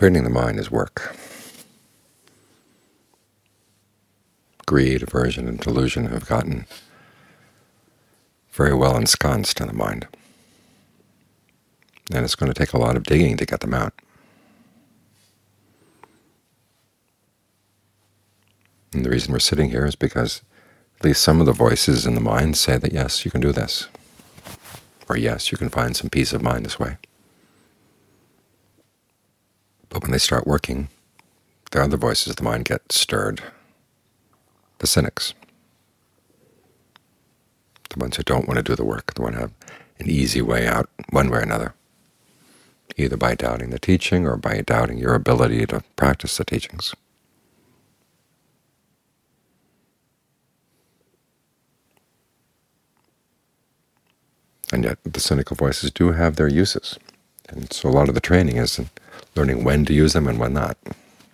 Training the mind is work. Greed, aversion, and delusion have gotten very well ensconced in the mind, and it's going to take a lot of digging to get them out. And the reason we're sitting here is because at least some of the voices in the mind say that yes, you can do this, or yes, you can find some peace of mind this way. But when they start working, the other voices of the mind get stirred. The cynics, the ones who don't want to do the work, the ones who have an easy way out one way or another, either by doubting the teaching or by doubting your ability to practice the teachings. And yet the cynical voices do have their uses, and so a lot of the training is in learning when to use them and when not.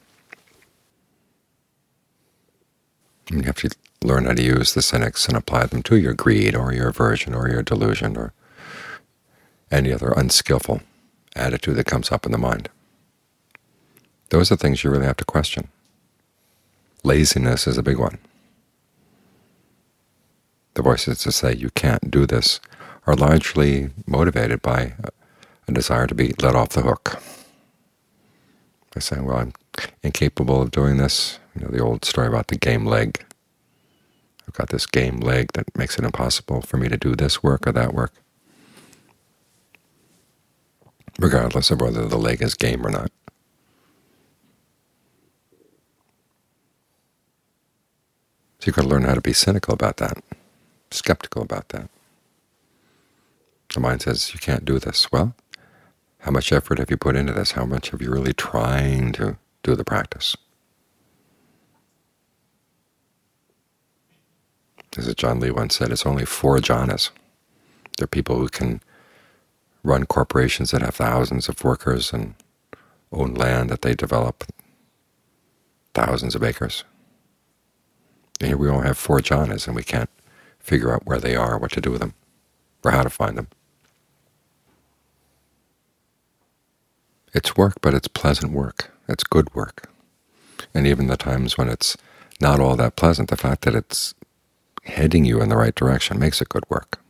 And you have to learn how to use the cynics and apply them to your greed or your aversion or your delusion or any other unskillful attitude that comes up in the mind. Those are things you really have to question. Laziness is a big one. The voices that say you can't do this are largely motivated by a desire to be let off the hook. They're saying, well, I'm incapable of doing this. You know, the old story about the game leg. I've got this game leg that makes it impossible for me to do this work or that work, regardless of whether the leg is game or not. So you've got to learn how to be cynical about that, skeptical about that. The mind says, you can't do this. Well, how much effort have you put into this? How much have you really trying to do the practice? As John Lee once said, it's only 4 jhanas. There are people who can run corporations that have thousands of workers and own land that they develop, thousands of acres. And here we only have 4 jhanas, and we can't figure out where they are, what to do with them, or how to find them. It's work, but it's pleasant work. It's good work. And even the times when it's not all that pleasant, the fact that it's heading you in the right direction makes it good work.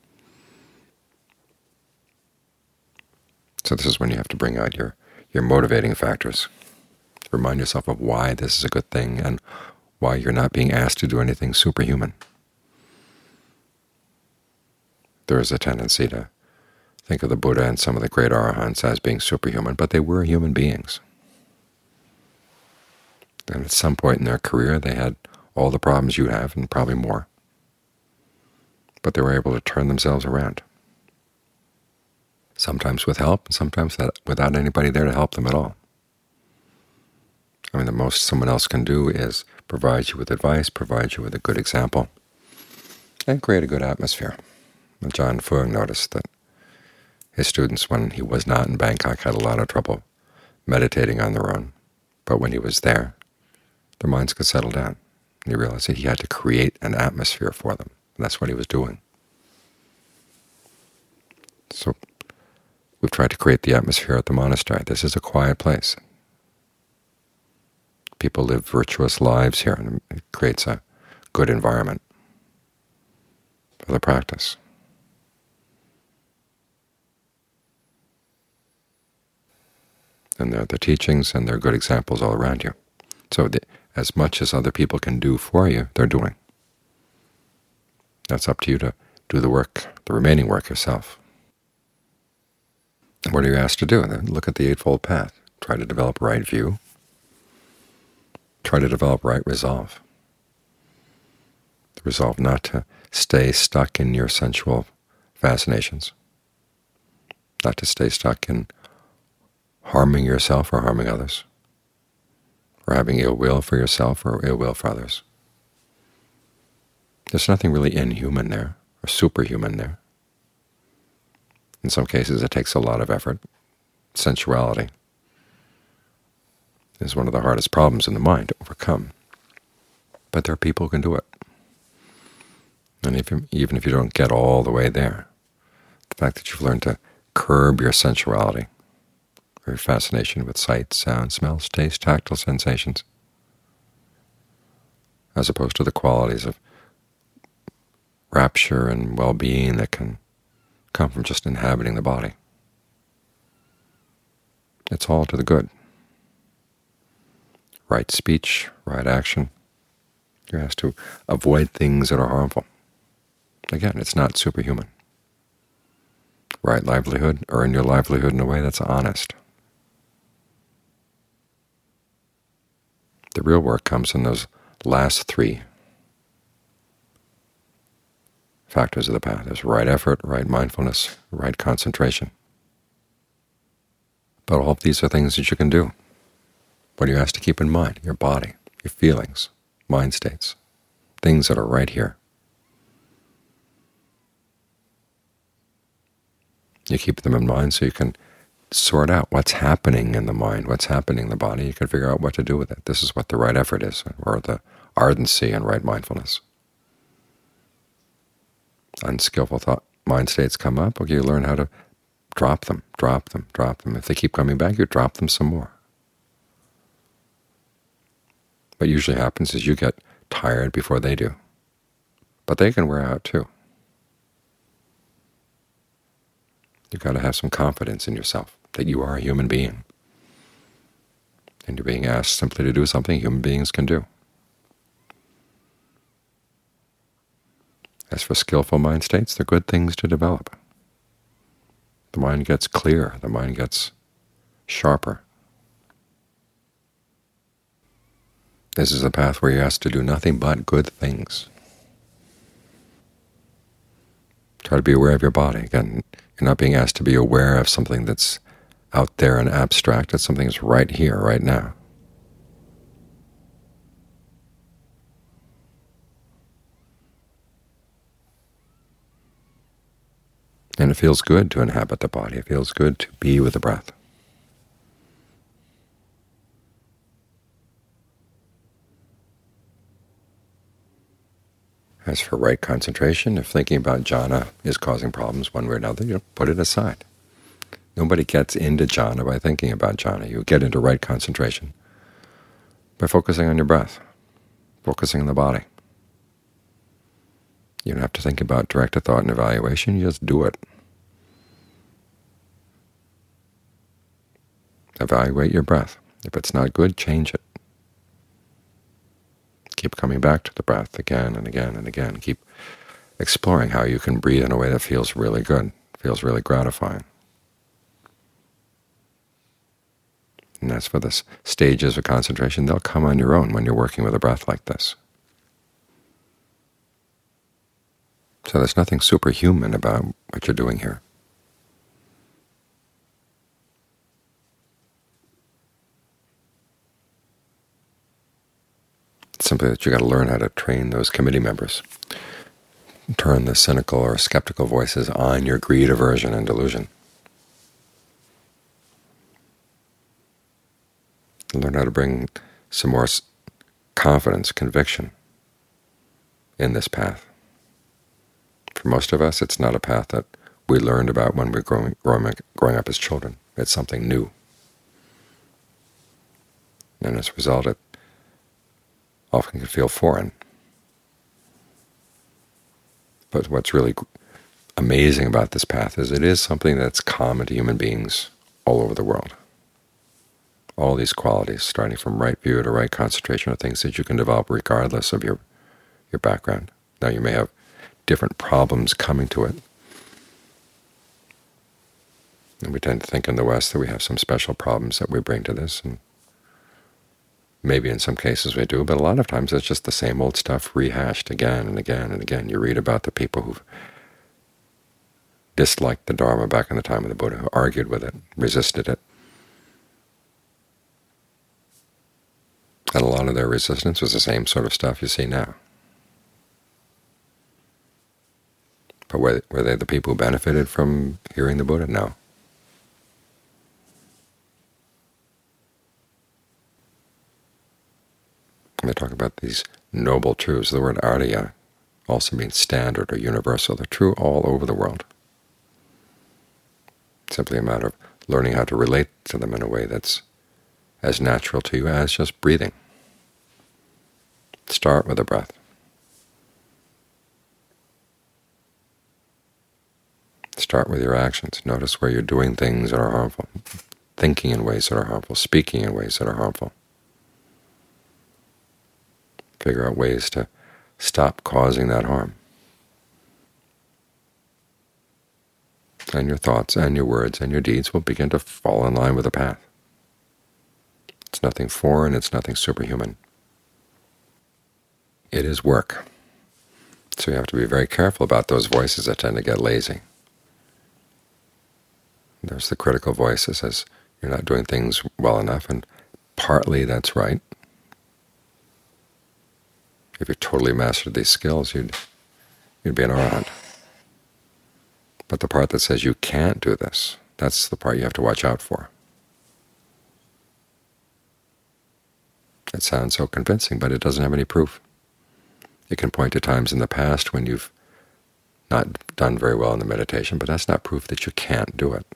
So this is when you have to bring out your motivating factors. Remind yourself of why this is a good thing and why you're not being asked to do anything superhuman. There is a tendency to think of the Buddha and some of the great arahants as being superhuman, but they were human beings. And at some point in their career they had all the problems you have and probably more. But they were able to turn themselves around, sometimes with help and sometimes without anybody there to help them at all. I mean, the most someone else can do is provide you with advice, provide you with a good example, and create a good atmosphere. And John Fuang noticed that his students, when he was not in Bangkok, had a lot of trouble meditating on their own. But when he was there, their minds could settle down. And he realized that he had to create an atmosphere for them. And that's what he was doing. So we've tried to create the atmosphere at the monastery. This is a quiet place. People live virtuous lives here, and it creates a good environment for the practice. And there are the teachings and there are good examples all around you. So as much as other people can do for you, they're doing. That's up to you to do the work, the remaining work yourself. And what are you asked to do? Then look at the Eightfold Path. Try to develop right view. Try to develop right resolve. The resolve not to stay stuck in your sensual fascinations, not to stay stuck in harming yourself or harming others, or having ill will for yourself or ill will for others. There's nothing really inhuman there or superhuman there. In some cases it takes a lot of effort. Sensuality is one of the hardest problems in the mind to overcome. But there are people who can do it. And even if you don't get all the way there, the fact that you've learned to curb your sensuality, Very fascination with sight, sound, smells, taste, tactile sensations, as opposed to the qualities of rapture and well-being that can come from just inhabiting the body. It's all to the good. Right speech, right action. You're asked to avoid things that are harmful. Again, it's not superhuman. Right livelihood, earn your livelihood in a way that's honest. The real work comes in those last three factors of the path. There's right effort, right mindfulness, right concentration. But all of these are things that you can do. What are you asked to keep in mind? Your body, your feelings, mind states, things that are right here. You keep them in mind so you can sort out what's happening in the mind, what's happening in the body. You can figure out what to do with it. This is what the right effort is, or the ardency and right mindfulness. Unskillful thought mind states come up, okay, you learn how to drop them, drop them, drop them. If they keep coming back, you drop them some more. What usually happens is you get tired before they do. But they can wear out too. You've got to have some confidence in yourself that you are a human being, and you're being asked simply to do something human beings can do. As for skillful mind states, they're good things to develop. The mind gets clear, the mind gets sharper. This is a path where you're asked to do nothing but good things. Try to be aware of your body. Again, you're not being asked to be aware of something that's out there and abstract. It's something that's right here, right now. And it feels good to inhabit the body. It feels good to be with the breath. As for right concentration, if thinking about jhana is causing problems one way or another, you put it aside. Nobody gets into jhana by thinking about jhana. You get into right concentration by focusing on your breath, focusing on the body. You don't have to think about directed thought and evaluation. You just do it. Evaluate your breath. If it's not good, change it. Keep coming back to the breath again and again and again. Keep exploring how you can breathe in a way that feels really good, feels really gratifying. And as for the stages of concentration, they'll come on your own when you're working with a breath like this. So there's nothing superhuman about what you're doing here. It's simply that you've got to learn how to train those committee members. Turn the cynical or skeptical voices on your greed, aversion, and delusion. Learn how to bring some more confidence, conviction in this path. For most of us, it's not a path that we learned about when we were growing up as children. It's something new. And as a result, it often can feel foreign. But what's really amazing about this path is it is something that's common to human beings all over the world. All these qualities, starting from right view to right concentration, are things that you can develop regardless of your background. Now, you may have different problems coming to it. And we tend to think in the West that we have some special problems that we bring to this, and maybe in some cases we do, but a lot of times it's just the same old stuff rehashed again and again and again. You read about the people who've disliked the Dharma back in the time of the Buddha, who argued with it, resisted it. And a lot of their resistance was the same sort of stuff you see now. But were they the people who benefited from hearing the Buddha? No. They talk about these noble truths. The word arya also means standard or universal. They're true all over the world. simply a matter of learning how to relate to them in a way that's as natural to you as just breathing. Start with a breath. Start with your actions. Notice where you're doing things that are harmful, thinking in ways that are harmful, speaking in ways that are harmful. Figure out ways to stop causing that harm. And your thoughts and your words and your deeds will begin to fall in line with the path. It's nothing foreign, it's nothing superhuman. It is work. So you have to be very careful about those voices that tend to get lazy. There's the critical voice that says you're not doing things well enough, and partly that's right. If you totally mastered these skills, you'd be an arahant. But the part that says you can't do this, that's the part you have to watch out for. It sounds so convincing, but it doesn't have any proof. It can point to times in the past when you've not done very well in the meditation, but that's not proof that you can't do it.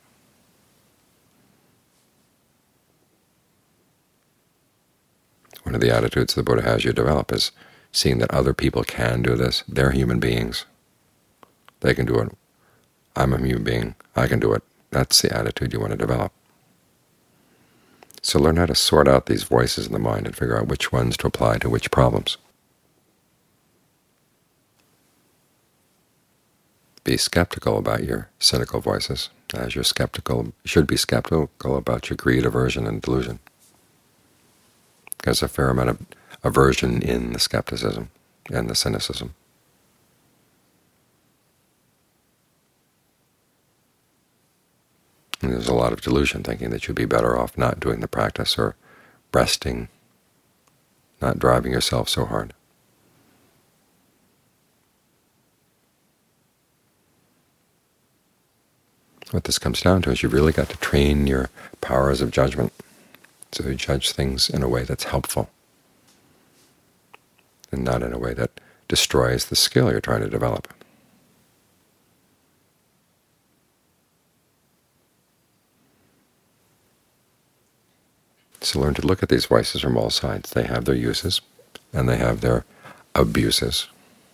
One of the attitudes the Buddha has you develop is seeing that other people can do this. They're human beings. They can do it. I'm a human being. I can do it. That's the attitude you want to develop. So learn how to sort out these voices in the mind and figure out which ones to apply to which problems. Be skeptical about your cynical voices, as you're skeptical. You should be skeptical about your greed, aversion, and delusion. There's a fair amount of aversion in the skepticism and the cynicism. And there's a lot of delusion, thinking that you'd be better off not doing the practice or resting, not driving yourself so hard. What this comes down to is you've really got to train your powers of judgment, so you judge things in a way that's helpful and not in a way that destroys the skill you're trying to develop. So learn to look at these voices from all sides. They have their uses, and they have their abuses.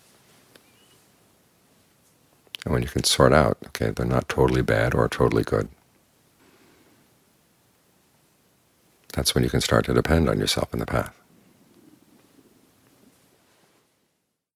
And when you can sort out, okay, they're not totally bad or totally good, that's when you can start to depend on yourself in the path.